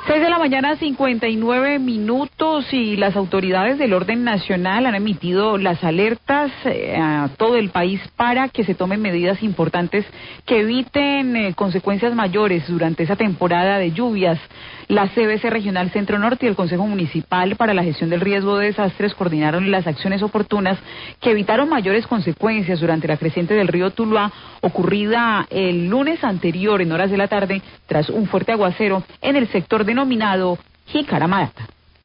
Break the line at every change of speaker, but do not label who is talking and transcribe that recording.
6 de la mañana, 59 minutos, y las autoridades del orden nacional han emitido las alertas a todo el país para que se tomen medidas importantes que eviten consecuencias mayores durante esa temporada de lluvias. La CBC Regional Centro Norte y el Consejo Municipal para la Gestión del Riesgo de Desastres coordinaron las acciones oportunas que evitaron mayores consecuencias durante la creciente del río Tuluá, ocurrida el lunes anterior en horas de la tarde tras un fuerte aguacero en el sector denominado Jicaramata.